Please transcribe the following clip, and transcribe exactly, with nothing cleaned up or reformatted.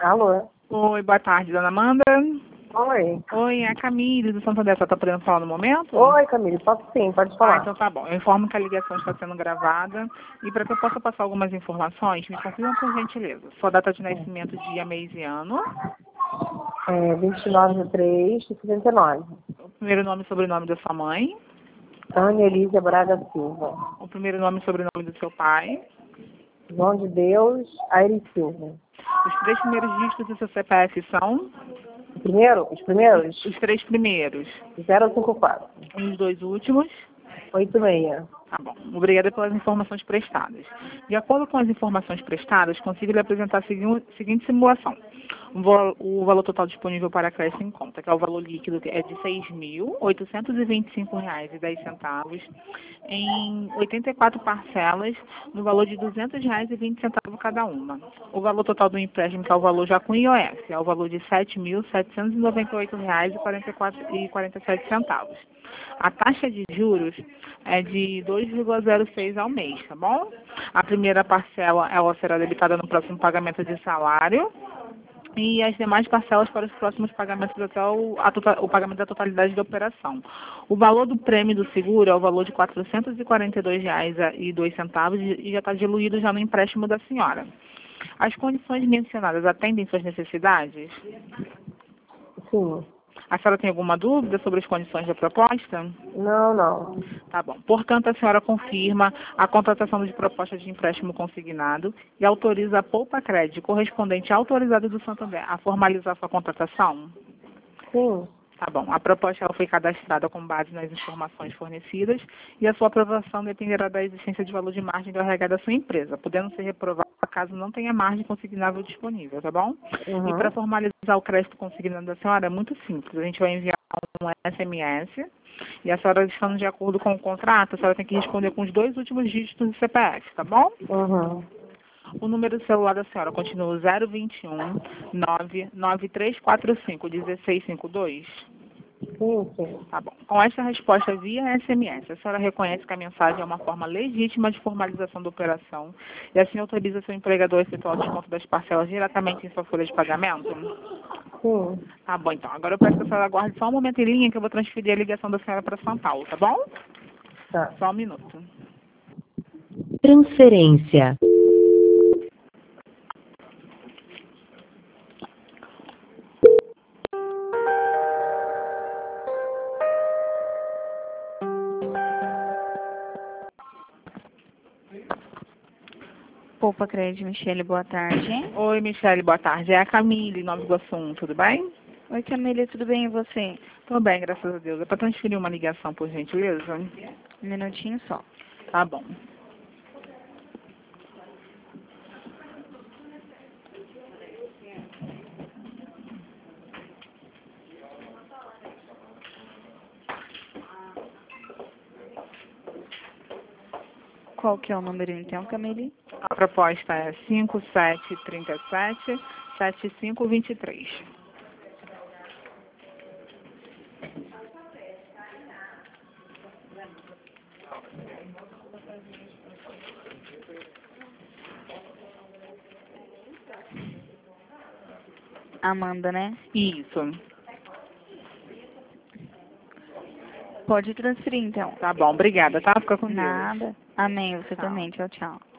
Alô? Oi, boa tarde, dona Amanda. Oi. Oi, é a Camille do Santander. Você está podendo falar no momento? Oi, Camille. Posso sim, pode Ah, falar. então tá bom. Eu informo que a ligação está sendo gravada. E para que eu possa passar algumas informações, me confirma por gentileza. Sua data de nascimento, dia, mês e ano. É vinte e nove de três de setenta e nove. O primeiro nome e sobrenome da sua mãe. Ana Elísia Braga Silva. O primeiro nome e sobrenome do seu pai. João de Deus, Aires Silva. Os três primeiros dígitos do seu C P F são? O primeiro? Os primeiros? Os três primeiros. zero cinco quatro. E os dois últimos? oito seis. Tá bom. Obrigada pelas informações prestadas. De acordo com as informações prestadas, consigo lhe apresentar a segui- seguinte simulação. O, val- o valor total disponível para crédito em conta, que é o valor líquido, que é de seis mil oitocentos e vinte e cinco reais e dez centavos, em oitenta e quatro parcelas, no valor de duzentos reais e vinte centavos cada uma. O valor total do empréstimo, que é o valor já com I O S, é o valor de sete mil setecentos e noventa e oito reais e quarenta e quatro e quarenta e sete centavos. A taxa de juros é de dois vírgula zero seis ao mês, tá bom? A primeira parcela ela será debitada no próximo pagamento de salário e as demais parcelas para os próximos pagamentos até o, a tota- o pagamento da totalidade da operação. O valor do prêmio do seguro é o valor de quatrocentos e quarenta e dois reais e dois centavos e já está diluído já no empréstimo da senhora. As condições mencionadas atendem suas necessidades? Sim. A senhora tem alguma dúvida sobre as condições da proposta? Não, não. Tá bom. Portanto, a senhora confirma a contratação de proposta de empréstimo consignado e autoriza a Poupa Crédito correspondente à autorizada do Santander a formalizar sua contratação? Sim. Tá bom. A proposta ela foi cadastrada com base nas informações fornecidas e a sua aprovação dependerá da existência de valor de margem do R H da sua empresa, podendo ser reprovada caso não tenha margem consignável disponível, tá bom? Uhum. E para formalizar o crédito consignado da senhora é muito simples. A gente vai enviar um S M S e a senhora estando de acordo com o contrato, a senhora tem que responder com os dois últimos dígitos do C P F, tá bom? Uhum. O número do celular da senhora continua zero vinte e um, nove nove três quatro cinco, um seis cinco dois? Sim, sim. Tá bom. Com esta resposta via S M S, a senhora reconhece que a mensagem é uma forma legítima de formalização da operação e assim autoriza seu empregador a efetuar o desconto das parcelas diretamente em sua folha de pagamento? Sim. Tá bom, então. Agora eu peço que a senhora aguarde só um momento em linha que eu vou transferir a ligação da senhora para São Paulo, tá bom? Tá. Só um minuto. Transferência. Poupa Crédito, Michele, boa tarde. Oi, Michele, boa tarde. É a Camille, Nova Iguaçu, tudo bem? Oi, Camila, tudo bem e você? Tudo bem, graças a Deus. É para transferir uma ligação, por gentileza? Um minutinho só. Tá bom. Qual que é o número então, Camille? A proposta é cinco sete três sete, sete cinco dois três. Amanda, né? Isso. Pode transferir então. Tá bom, obrigada, tá? Fica com Deus. Nada. Amém, você Tchau. também. Tchau, tchau.